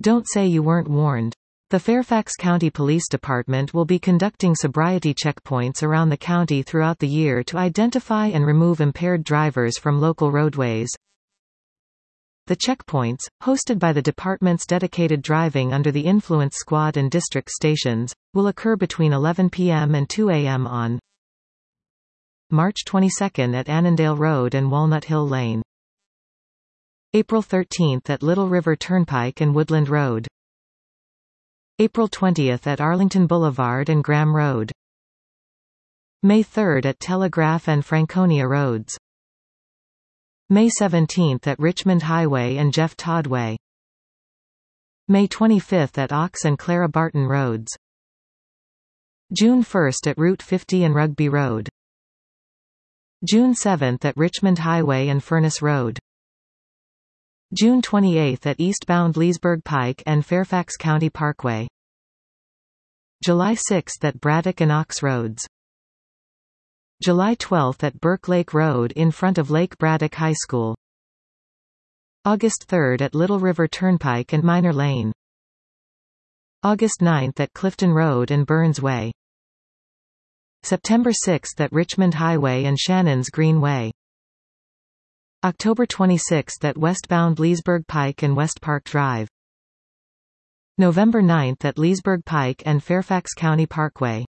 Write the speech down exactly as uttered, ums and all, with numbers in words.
Don't say you weren't warned. The Fairfax County Police Department will be conducting sobriety checkpoints around the county throughout the year to identify and remove impaired drivers from local roadways. The checkpoints, hosted by the department's dedicated Driving Under the Influence Squad and district stations, will occur between eleven p m and two a m on March twenty-second at Annandale Road and Walnut Hill Lane. April thirteenth at Little River Turnpike and Woodland Road. April twentieth at Arlington Boulevard and Graham Road. May third at Telegraph and Franconia Roads. May seventeenth at Richmond Highway and Jeff Todd Way. May twenty-fifth at Ox and Clara Barton Roads. June first at Route fifty and Rugby Road. June seventh at Richmond Highway and Furnace Road. June twenty-eighth at eastbound Leesburg Pike and Fairfax County Parkway. July sixth at Braddock and Ox Roads. July twelfth at Burke Lake Road in front of Lake Braddock High School. August third at Little River Turnpike and Minor Lane. August ninth at Clifton Road and Burns Way. September sixth at Richmond Highway and Shannon's Green Way. October twenty-sixth at westbound Leesburg Pike and West Park Drive. November ninth at Leesburg Pike and Fairfax County Parkway.